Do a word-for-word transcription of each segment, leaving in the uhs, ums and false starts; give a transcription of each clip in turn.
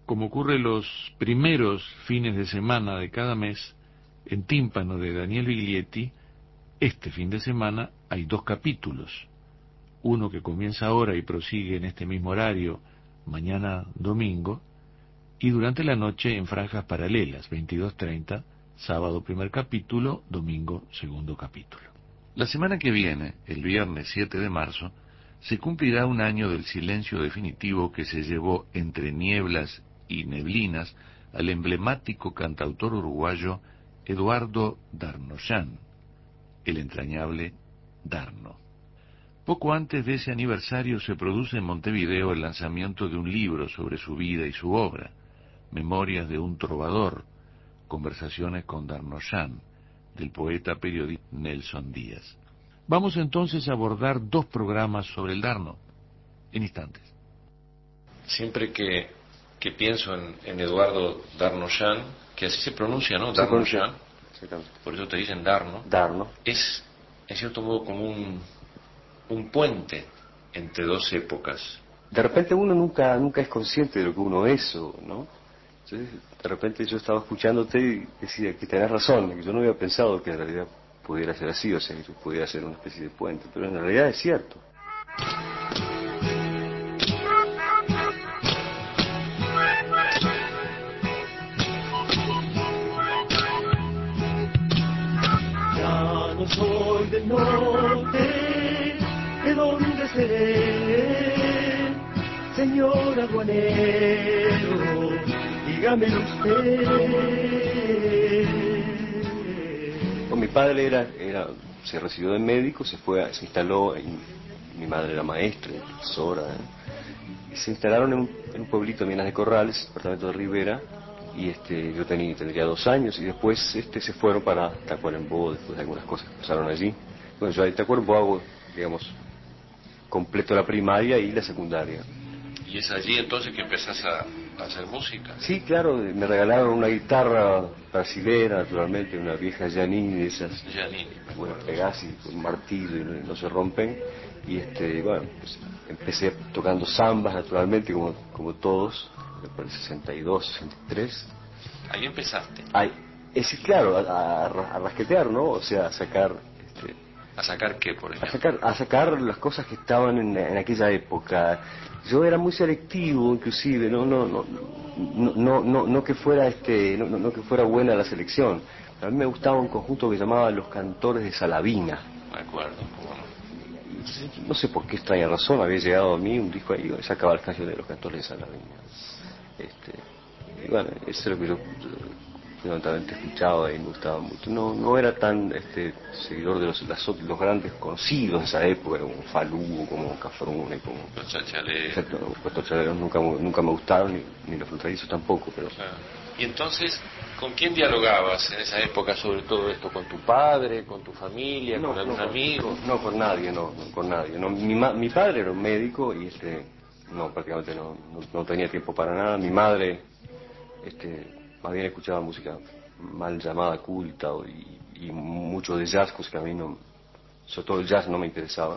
Como ocurre los primeros fines de semana de cada mes, en Tímpano de Daniel Biglietti, este fin de semana hay dos capítulos. Uno que comienza ahora y prosigue en este mismo horario, mañana domingo, y durante la noche en franjas paralelas, veintidós treinta, sábado primer capítulo, domingo segundo capítulo. La semana que viene, el viernes siete de marzo, se cumplirá un año del silencio definitivo que se llevó entre nieblas y neblinas al emblemático cantautor uruguayo Eduardo Darnoyan, el entrañable Darno. Poco antes de ese aniversario se produce en Montevideo el lanzamiento de un libro sobre su vida y su obra, Memorias de un trovador, conversaciones con Darnoyan, del poeta periodista Nelson Díaz. Vamos entonces a abordar dos programas sobre el Darno, en instantes. Siempre que, que pienso en, en Eduardo Darnoyan, que así se pronuncia, ¿no? Darnoyan, por eso te dicen Darno, Darno. Es, en cierto modo, como un, un puente entre dos épocas. De repente uno nunca nunca es consciente de lo que uno es, o, ¿no? Entonces, de repente yo estaba escuchándote y decía que tenés razón, que yo no había pensado que en realidad pudiera ser así, o sea, que pudiera ser una especie de puente, pero en realidad es cierto. Ya no soy del norte, ¿de dónde seré? Señor aduanero, dígamelo usted. Bueno, mi padre era, era, se recibió de médico, se fue, a, se instaló, y mi madre era maestra, profesora, ¿eh? Y se instalaron en un, en un pueblito en Minas de Corrales, departamento de Rivera, y este, yo tenía, tendría dos años, y después este, se fueron para Tacuarembó, después de algunas cosas que pasaron allí. Bueno, yo en Tacuarembó hago, digamos, completo la primaria y la secundaria. ¿Y es allí entonces que empezás a, a hacer música? Sí, claro, me regalaron una guitarra brasilera, naturalmente, una vieja Giannini de esas. Giannini. Bueno, pegás y con un martillo y no, no se rompen. Y este, bueno, pues empecé tocando zambas, naturalmente, como, como todos, por el sesenta y dos, sesenta y tres. Ahí empezaste. Ay, es decir, claro, a, a, a rasquetear, ¿no? O sea, a sacar... Este, ¿A sacar qué, por ejemplo? A sacar, a sacar las cosas que estaban en, en aquella época. Yo era muy selectivo, inclusive, no, no, no, no, no, no, no que fuera este, no, no que fuera buena la selección. A mí me gustaba un conjunto que llamaba Los Cantores de Salavina. Me acuerdo, ¿cómo no? No sé por qué extraña razón había llegado a mí un disco ahí y sacaba las canciones de Los Cantores de Salavina. Este, y bueno, eso es lo que yo fundamentalmente escuchaba y me gustaba mucho. No, no era tan este, seguidor de los, las, los grandes conocidos de esa época, como Falú, como Cafrune, como los chachaleros. Los chachaleros nunca, nunca me gustaron, ni, ni los fronterizos tampoco, pero... Claro. Y entonces, ¿con quién dialogabas en esa época sobre todo esto? ¿Con tu padre, con tu familia, no, con algún no, amigo? No, con nadie, no, no con nadie. No, mi, ma, mi padre era un médico y este, no, prácticamente no, no, no tenía tiempo para nada. Mi madre, este, más bien escuchaba música mal llamada culta y, y mucho de jazz, que a mí no, sobre todo el jazz no me interesaba.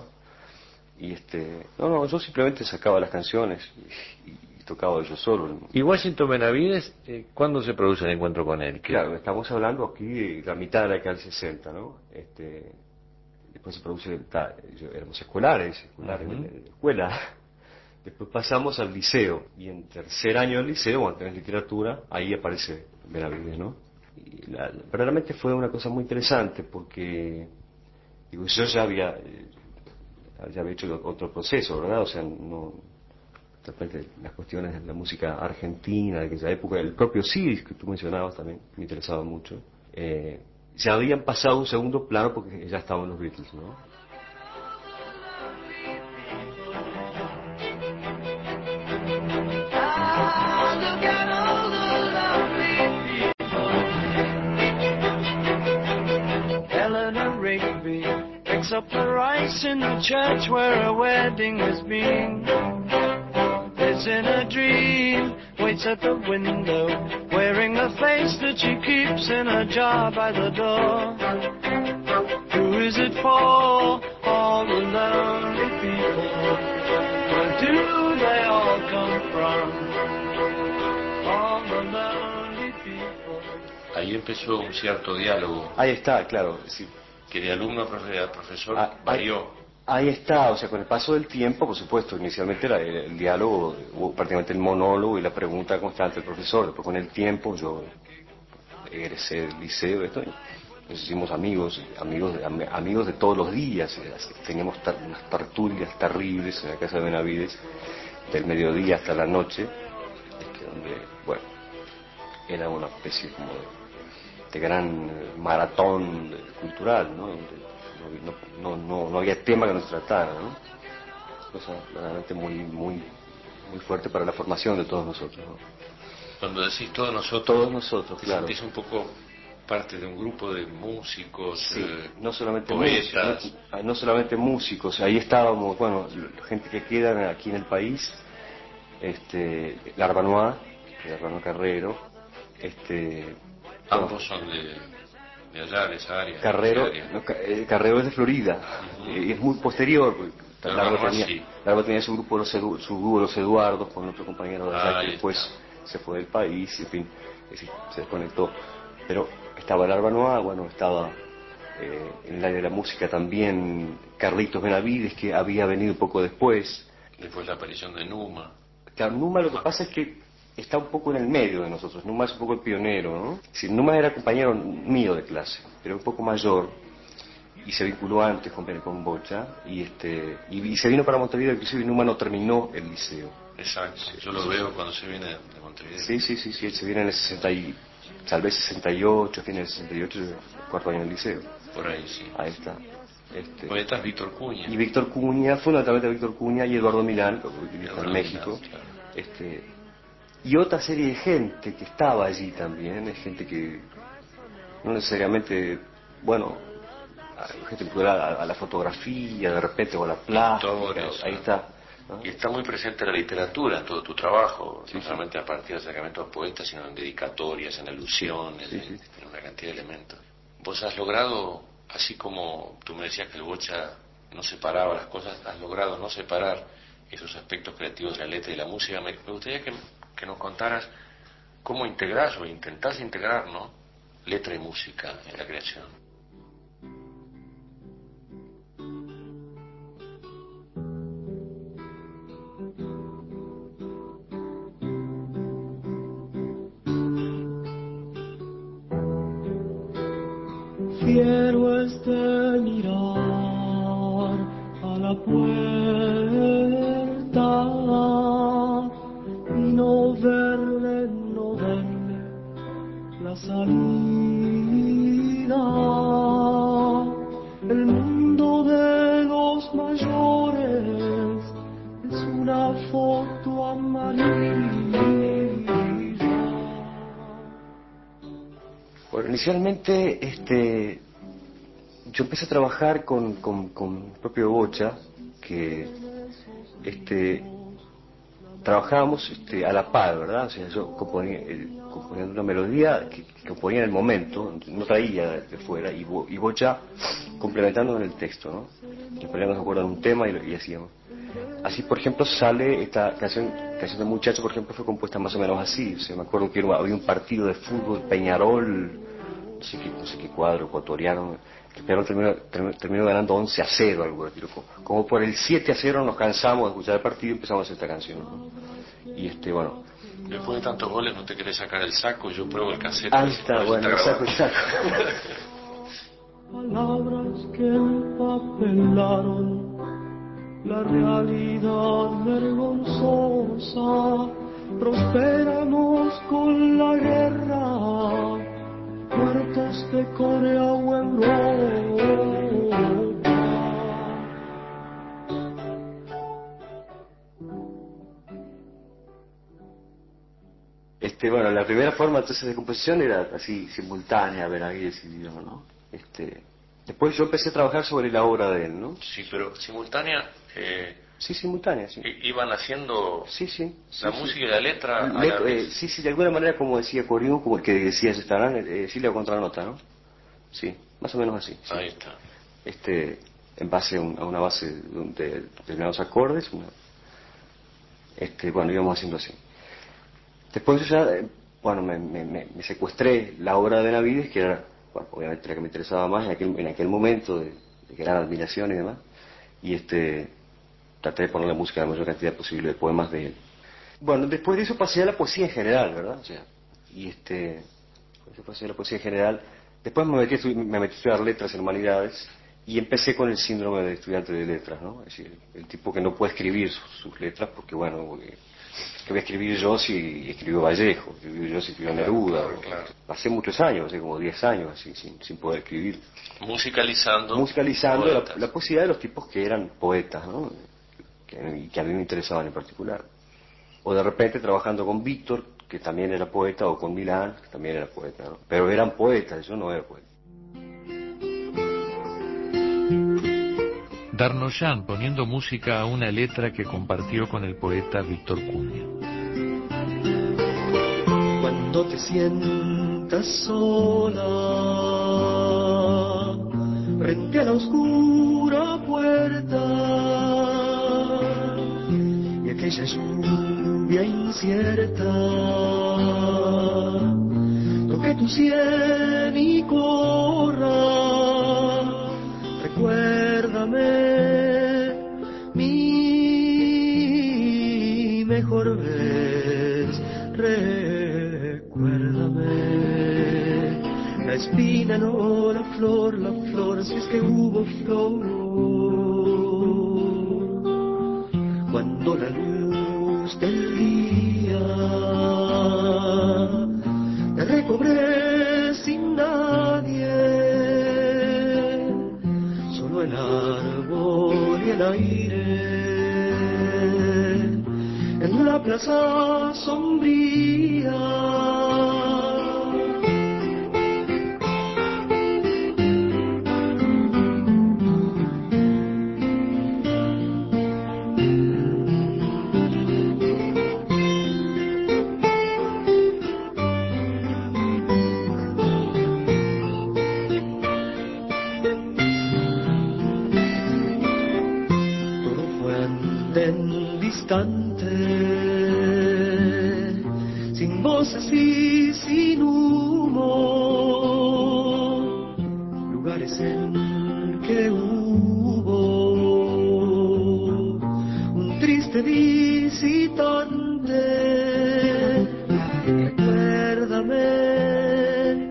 Y este, no, no, yo simplemente sacaba las canciones y, y tocaba yo solo. ¿Y Washington Benavides, eh, cuándo se produce el encuentro con él? ¿Qué? Claro, estamos hablando aquí de la mitad de la década del sesenta, ¿no? Este, después se produce, ta, yo, éramos escolares, escolares, uh-huh. de, de escuela. Después pasamos al liceo, y en tercer año del liceo, cuando tenés literatura, ahí aparece Benavides, ¿no? Y la, verdaderamente fue una cosa muy interesante, porque digo, yo ya había, ya había hecho otro proceso, ¿verdad? O sea, no, de repente las cuestiones de la música argentina de aquella época, el propio Siris, que tú mencionabas también, me interesaba mucho, eh, ya habían pasado a un segundo plano porque ya estaban los Beatles, ¿no? Picks up the rice in the church where a wedding has been. Lives in a dream, waits at the window, wearing the face that she keeps in a jar by the door. Who is it for? All the lonely people. Where do they all come from? Ahí empezó un cierto diálogo. Ahí está, claro. Sí. Que de alumno a profe- a profesor Ah, varió. Ahí, ahí está, o sea, con el paso del tiempo, por supuesto, inicialmente era el, el diálogo, hubo prácticamente el monólogo y la pregunta constante del profesor. Después con el tiempo yo egresé del liceo, esto, y nos hicimos amigos, amigos, de- am- amigos de todos los días. Teníamos tar- unas tertulias terribles en la casa de Benavides, del mediodía hasta la noche, este, donde, bueno, era una especie como de, de gran eh, maratón de- cultural, ¿no? Donde no, no, no, no había tema que nos tratara, ¿no? Cosa realmente muy, muy, muy fuerte para la formación de todos nosotros, ¿no? Cuando decís todos nosotros, Todos nosotros, te claro. sentís un poco parte de un grupo de músicos, Sí, eh, no solamente poetas. músicos, no, no solamente músicos, ahí estábamos, bueno, la gente que queda aquí en el país, este, Larbanois, Larbanois Carrero, este, Ambos son de, de allá, de esa área. Carrero, de esa área. no, Ca- eh, Carrero es de Florida, Ujú. eh, es muy posterior, porque Pero Largo Larbanois tenía, sí. Largo tenía su grupo, los Edu- su dúo Los Eduardos, con otro compañero de allá Ah, que ahí después está. se fue del país, en fin, es decir, se desconectó. Pero estaba Larbanois, bueno, estaba eh, en el área de la música también Carlitos Benavides, que había venido un poco después. Después la aparición de Numa. Claro, Numa lo que pasa es que está un poco en el medio de nosotros. Numa es un poco el pionero, ¿no? Sí, Numa era compañero mío de clase, pero un poco mayor, y se vinculó antes con, con Bocha, y este y, y se vino para Montevideo, inclusive Numa no terminó el liceo. Exacto, yo lo veo cuando se viene de Montevideo. Sí, sí, sí, sí, él se viene en el sesenta y, tal vez sesenta y ocho, fines del sesenta y ocho, cuarto año en el liceo. Por ahí, sí. Ahí está. Este, Poetas Víctor Cuña. y Víctor Cuña, fundamentalmente Víctor Cuña y Eduardo Milán, que está en Eduardo México. Milán, claro. Este, y otra serie de gente que estaba allí también, es gente que no necesariamente, bueno, a- gente vinculada a, a la fotografía, de repente, o a la plástica, Pintores, ahí ¿no? está. ¿no? Y está muy presente la literatura en todo tu trabajo, Sí, no sí. solamente a partir de acercamientos poetas, sino en dedicatorias, en alusiones, Sí, en, sí. en una cantidad de elementos. Vos has logrado, así como tú me decías que el Bocha no separaba las cosas, has logrado no separar esos aspectos creativos de la letra y la música. Me, me gustaría que, que nos contaras cómo integrás o intentás integrar, ¿no?, letra y música en la creación. Fiero es de mirar a la puerta y no verle, no verle la salida. El mundo de los mayores es una foto amarilla. Bueno, inicialmente, este, yo empecé a trabajar con, con, con el propio Bocha, que este, trabajábamos este, a la par, ¿verdad? O sea, yo componía, eh, componía una melodía que, que componía en el momento, no traía de fuera, y, Bo, y Bocha complementando en el texto, ¿no? Nos poníamos de acuerdo en un tema y, lo- y hacíamos. Así, por ejemplo, sale esta canción, canción de Muchacho, por ejemplo, fue compuesta más o menos así. O sea, me acuerdo que había un partido de fútbol, Peñarol, no sé qué, no sé qué cuadro ecuatoriano, que Peñarol terminó, terminó, terminó ganando once a cero, algo así. Como por el siete a cero nos cansamos de escuchar el partido y empezamos a hacer esta canción, ¿no? Y este, bueno. Después de tantos goles no te querés sacar el saco, yo pruebo el cassette. Ahí está, bueno, el saco, el saco. Palabras que empapelaron la realidad vergonzosa. Prosperamos con la guerra, muertos de Corea o Europa. Este, bueno, la primera forma entonces de composición era así, simultánea, Benavides y yo, ¿no? Este, después yo empecé a trabajar sobre la obra de él, ¿no? Sí, pero simultánea, eh, Sí, simultánea, sí. i- iban haciendo Sí, sí. la sí, música sí. y la letra a Le- la eh, vez. sí, sí, de alguna manera, como decía Coriú, como el que decía Estarán, eh, sí, la contranota, ¿no? Sí, más o menos así. Sí. Ahí está. Este, en base a, un- a una base de, un- de determinados acordes, una, este, bueno, íbamos haciendo así. Después ya, eh, bueno, me, me, me secuestré la obra de Benavides, que era, bueno, obviamente la que me interesaba más en aquel, en aquel momento, de, de gran admiración y demás, y este, traté de poner la música la mayor cantidad posible de poemas de él. Bueno, después de eso pasé a la poesía en general, ¿verdad? O sea, y este, después pasé a la poesía en general, después me metí, a estu- me metí a estudiar letras en humanidades, y empecé con el síndrome de estudiante de letras, ¿no? Es decir, el tipo que no puede escribir sus, sus letras porque, bueno, porque, ¿qué voy a escribir yo si escribió Vallejo? ¿Escribió yo si escribió Neruda? Claro, claro. Hace muchos años, hace como diez años, así, sin, sin poder escribir. Musicalizando. Musicalizando la, poetas. la poesía de los tipos que eran poetas, ¿no? Que, y que a mí me interesaban en particular. O de repente trabajando con Víctor, que también era poeta, o con Milán, que también era poeta, ¿no? Pero eran poetas, yo no era poeta. Darnoyan poniendo música a una letra que compartió con el poeta Víctor Cunha. Cuando te sientas sola frente a la oscura puerta y aquella lluvia incierta toque tu sien y corra, recuérdame mi mejor vez, recuérdame la espina, no la flor, la flor si es que hubo flor. Cuando la luz del día te recobré sin nadie, solo el árbol y el aire en la plaza sombría. Sin voces y sin humo, lugares en que hubo un triste visitante. Recuérdame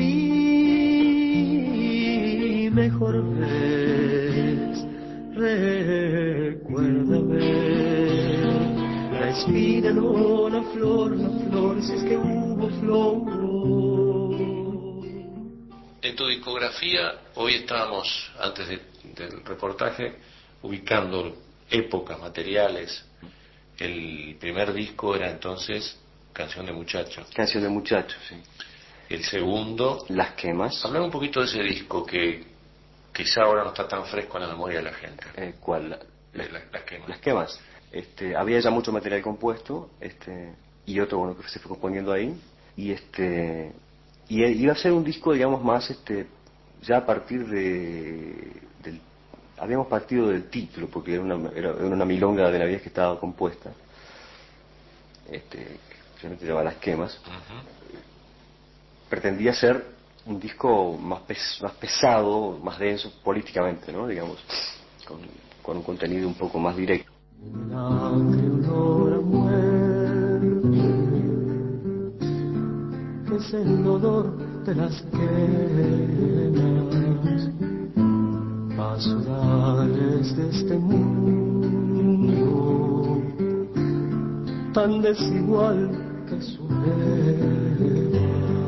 mi mejor vez, recuérdame la espina, no la flor, la flor, si es que hubo flor. En tu discografía, hoy estábamos, antes de, del reportaje, ubicando épocas, materiales. El primer disco era entonces Canción de Muchacho. Canción de Muchacho, sí. El segundo... Las Quemas. Hablar un poquito de ese disco que quizá ahora no está tan fresco en la memoria de la gente. Eh, ¿Cuál? La, la, la, las Quemas. Las Quemas. Este, había ya mucho material compuesto, este, y otro bueno que se fue componiendo ahí, y este, y iba a ser un disco, digamos, más, este, ya a partir de, del, habíamos partido del título, porque era una, era una milonga de Navidad que estaba compuesta, este, que se llama Las Quemas. Uh-huh. Pretendía ser un disco más, pes, más pesado, más denso políticamente, ¿no? Digamos, con, con un contenido un poco más directo. El agrio olor a muerte, que es el olor de las quemas, basurales de este mundo, tan desigual que su leva,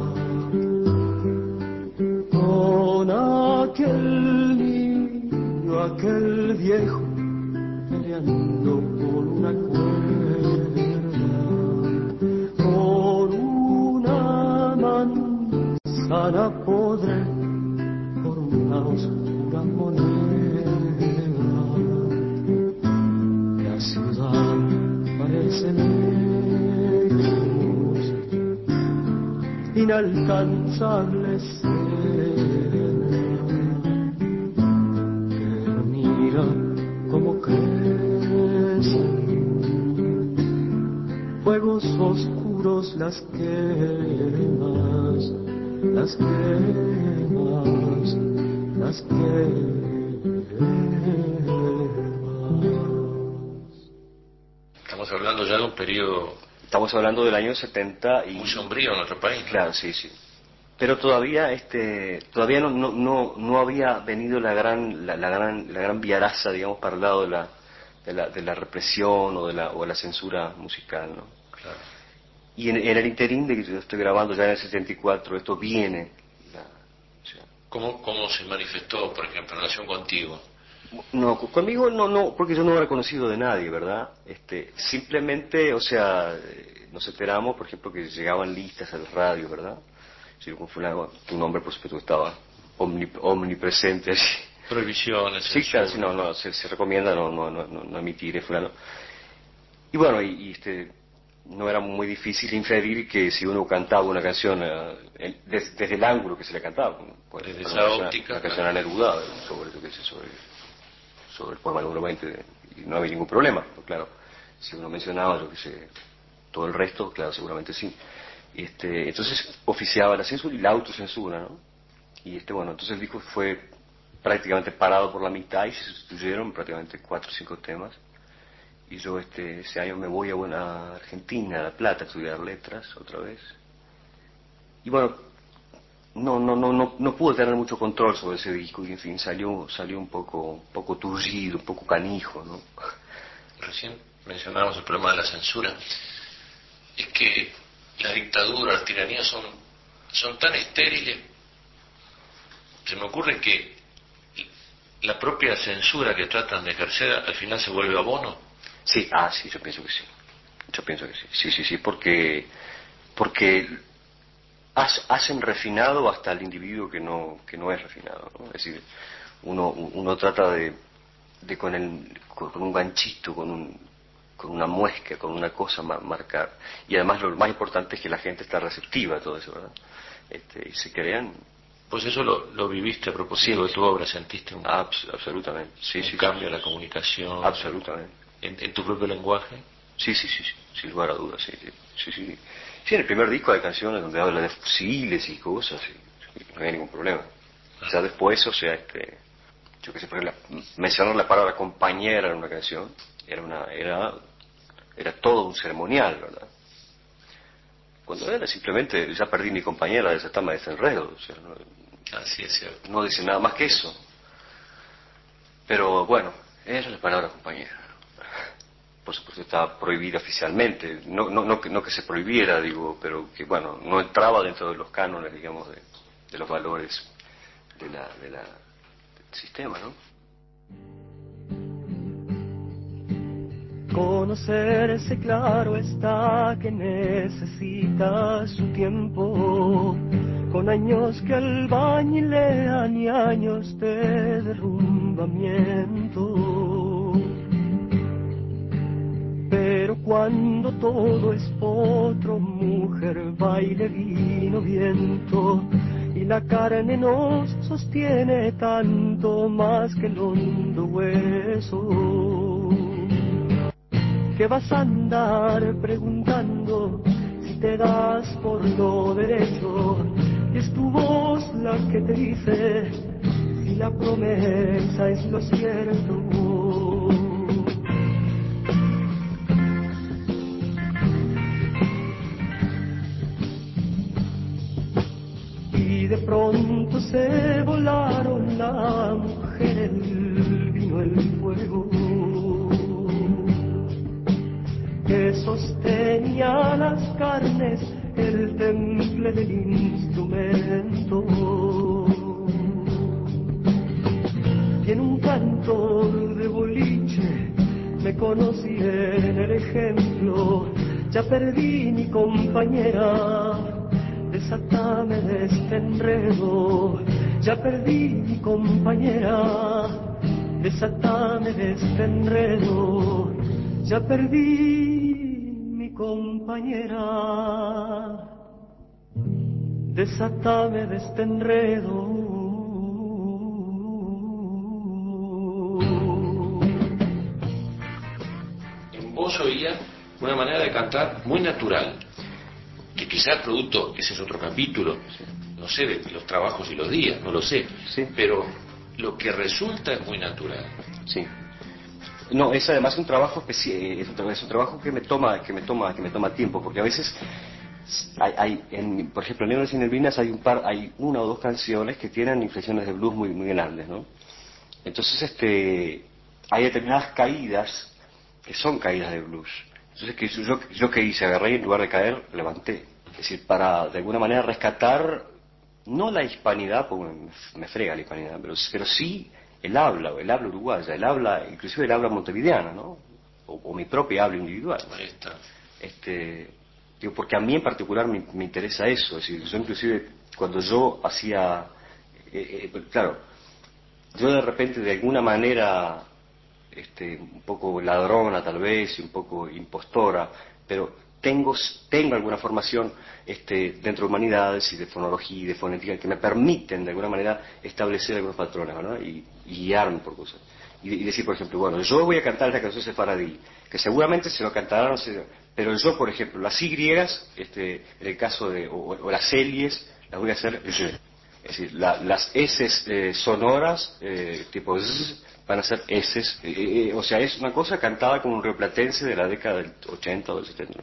con aquel niño, aquel viejo, peleando por una cuerda, por una manzana podre, por una oscura moneda. La ciudad parece lejos, inalcanzable escena, pero mira como crecen fuegos oscuros seguros las quemas, las quemas, las quemas. Estamos hablando ya de un periodo... Estamos hablando del año setenta y... Muy sombrío en nuestro país, ¿no? Claro, sí, sí. Pero todavía este todavía no no no, no había venido la gran la, la gran la gran viaraza, digamos, para el lado de la de la, de la represión o de la o de la censura musical, ¿no? Claro. Y en, en el interín de que yo estoy grabando ya en el setenta y cuatro, esto viene. La, o sea, ¿Cómo, ¿Cómo se manifestó, por ejemplo, en relación contigo? no, conmigo no, no, porque yo no era conocido de nadie, ¿verdad? Este, simplemente, o sea, nos enteramos, por ejemplo, que llegaban listas al radio, ¿verdad? Sí, con fulano, tu nombre, por supuesto, estaba omnip- omnipresente así. Prohibiciones. Sí, claro, sí, no, no, se, se recomienda no, no, no, no emitir, fulano. Y bueno, y, y este, no era muy difícil inferir que si uno cantaba una canción eh, des, desde el ángulo que se le cantaba, pues, desde una esa canción, óptica, una canción claro. a Neruda sobre, yo qué sé, sobre, sobre el poema número veinte, y no había ningún problema, pues, claro, si uno mencionaba, yo qué sé, todo el resto, claro, seguramente sí. Este, entonces oficiaba la censura y la autocensura, ¿no? Y este, bueno, entonces el disco fue prácticamente parado por la mitad y se sustituyeron prácticamente cuatro o cinco temas. Y yo este, ese año me voy a, bueno, a Argentina, a La Plata, a estudiar letras otra vez. Y bueno, no, no, no, no, no pude tener mucho control sobre ese disco y en fin, salió, salió un poco, un poco turgido, un poco canijo, ¿no? Recién mencionábamos el problema de la censura. Es que la dictadura, las tiranías son, son tan estériles. Se me ocurre que la propia censura que tratan de ejercer al final se vuelve abono. Sí, ah, sí, yo pienso que sí. Yo pienso que sí. Sí, sí, sí, porque, porque hacen refinado hasta el individuo que no, que no es refinado, ¿no? Es decir, uno, uno trata de, de con, el, con un ganchito, con un, con una muesca, con una cosa marcar. Y además lo más importante es que la gente está receptiva a todo eso, ¿verdad? Este, y se crean... Pues eso lo, lo viviste a propósito sí, de tu obra, ¿sentiste un, abs absolutamente, sí, un sí, cambio sí, en la comunicación? Absolutamente. En, en tu propio lenguaje? Sí, sí, sí, sí, sin lugar a dudas, sí, sí, sí, sí. Sí, en el primer disco hay canciones donde habla de fusiles y cosas, y no hay ningún problema. Ah. Ya después, o sea, este, yo qué sé, por ejemplo, mencionar la palabra compañera en una canción, era una, era, era todo un ceremonial, ¿verdad? Cuando era simplemente, ya perdí mi compañera, desatame de este enredo, o sea, no, Así es cierto. no dice nada más que eso. Pero bueno, era la palabra compañera. Por supuesto estaba prohibida oficialmente, no, no, no, que, no que se prohibiera, digo, pero que bueno, no entraba dentro de los cánones, digamos, de, de los valores de la, de la, del sistema, ¿no? Conocerse, claro está, que necesita su tiempo, con años que albañilean y años de derrumbamiento. Pero cuando todo es potro, mujer, baile, vino, viento, y la carne nos sostiene tanto más que el hondo hueso, que vas a andar preguntando si te das por lo derecho, y es tu voz la que te dice si la promesa es lo cierto. Y de pronto se volaron la mujer, el vino, el fuego, que sostenía las carnes, el temple del instrumento. Y en un canto de boliche me conocí en el ejemplo, ya perdí mi compañera, desatame de este enredo, ya perdí mi compañera, desatame de este enredo, ya perdí mi compañera, desatame de este enredo. En vos oía una manera de cantar muy natural. que quizás producto, ese es otro capítulo, no sé, de los trabajos y los días, no lo sé, Sí. pero lo que resulta es muy natural. Sí. No, es además un trabajo especial, es un, es un trabajo que me toma, que me toma, que me toma tiempo, porque a veces hay, hay en, por ejemplo, en Negros y Neblinas hay un par, hay una o dos canciones que tienen inflexiones de blues muy, muy grandes, ¿no? Entonces, este, hay determinadas caídas que son caídas de blues. Entonces, que yo, yo que hice, agarré y en lugar de caer, levanté. Es decir, para de alguna manera rescatar, no la hispanidad, porque me, me frega la hispanidad, pero, pero sí el habla, el habla uruguaya, el habla, inclusive el habla montevideana, ¿no? O, o mi propia habla individual. Ahí está. Este, digo, porque a mí en particular me, me interesa eso. Es decir, yo inclusive cuando yo hacía, eh, eh, claro, yo de repente de alguna manera, este, un poco ladrona tal vez, y un poco impostora, pero tengo, tengo alguna formación este, dentro de humanidades y de fonología y de fonética que me permiten de alguna manera establecer algunos patrones, ¿verdad? Y, y guiarme por cosas. Y, y decir, por ejemplo, bueno, yo voy a cantar esta canción sefaradí, que seguramente se lo cantarán, no sé, pero yo, por ejemplo, las Y griegas, este, en el caso de, o, o las Elies, las voy a hacer je. Es decir, la, las S eh, sonoras, eh, tipo Z, van a ser S, eh, eh, o sea, es una cosa cantada como un rioplatense de la década del ochenta o del setenta.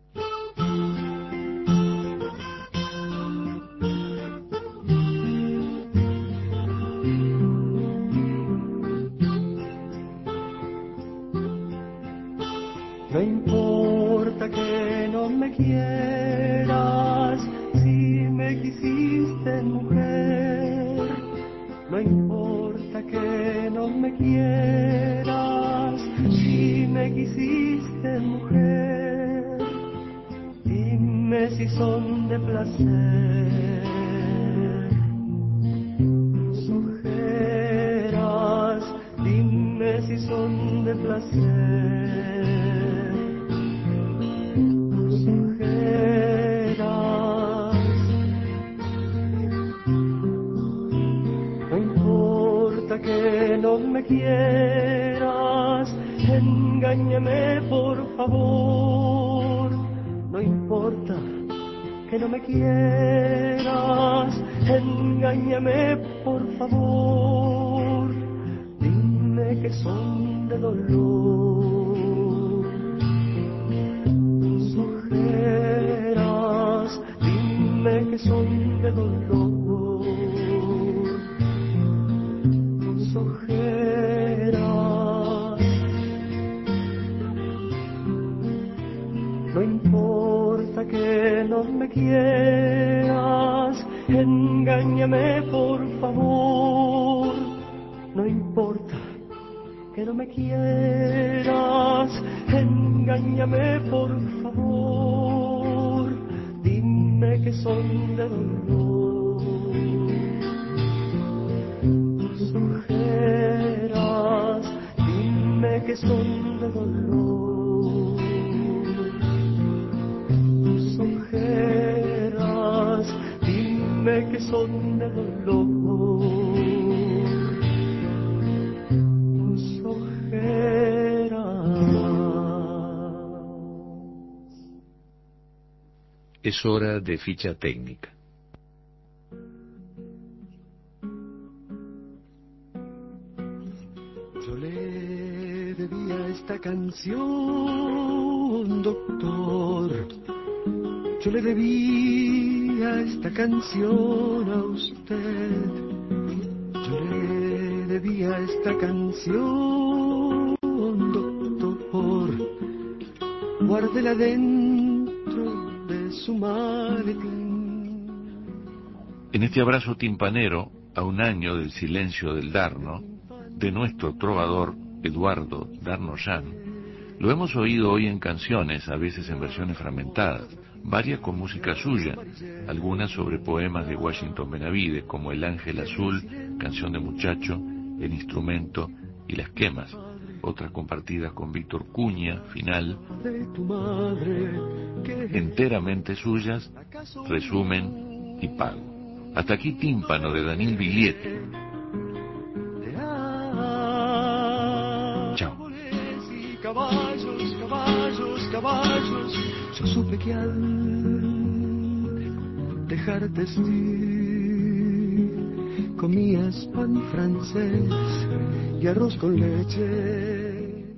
No importa que no me quieras, si me quisiste mujer. No importa que no me quieras, si me quisiste mujer. Dime si son de placer tus ojeras, dime si son de placer. Que no me quieras, engáñame por favor. No importa que no me quieras, engáñame por favor. Dime que son de dolor tus ojeras, dime que son de dolor. Ojeras. No importa que no me quieras, engáñame por favor. No importa que no me quieras, engáñame por favor. Dime que son de dolor tus ojeras, dime que son de dolor tus ojeras, dime que son de dolor tus ojeras. Es hora de ficha técnica. Esta canción, doctor, yo le debía esta canción a usted. Yo le debía esta canción, doctor, guárdela dentro de su maletín. En este abrazo timpanero, a un año del silencio del Darno, de nuestro trovador Eduardo Darno-Jan, lo hemos oído hoy en canciones, a veces en versiones fragmentadas, varias con música suya, algunas sobre poemas de Washington Benavides, como El Ángel Azul, Canción de Muchacho, El Instrumento y Las Quemas, otras compartidas con Víctor Cuña, Final, enteramente suyas, Resumen y Pago. Hasta aquí Tímpano de Daniel Viglietti. Chao. Caballos, caballos, caballos, yo supe que al dejarte estir. Comías pan francés y arroz con leche.